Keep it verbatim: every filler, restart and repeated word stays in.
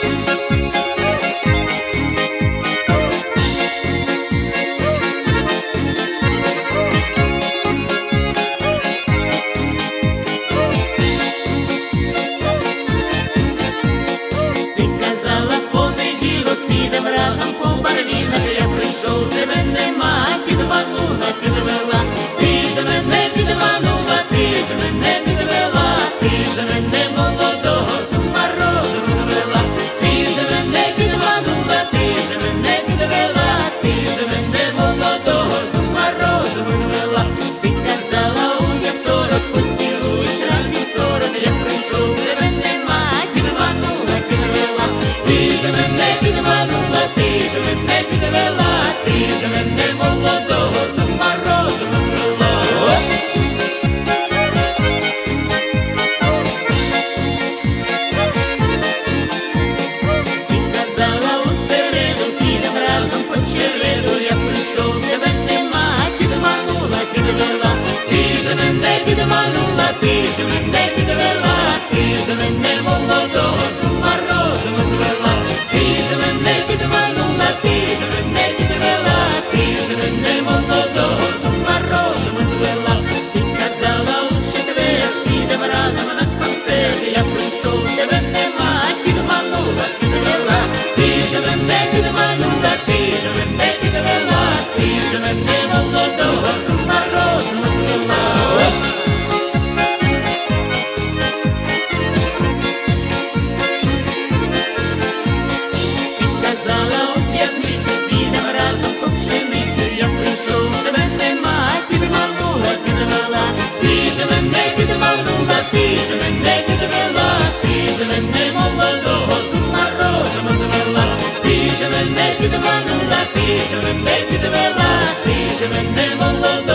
Мене молодого з ума розуму звела, ти ж мене підманула, ти ж мене підвела, ти ж мене молодого з ума розуму звела. Ти казала у четвер, підем разом на концерт, я прийшов, тебе нема, підманула, підвела, ти ж мене підманула, ти ж мене підвела, ти ж мене молодого з ума розуму звела. Ти ж мене підвела, ти ж мене молодого з ума розуму звела. Ти ж мене підманула, ти ж мене підвела, ти ж мене молодого.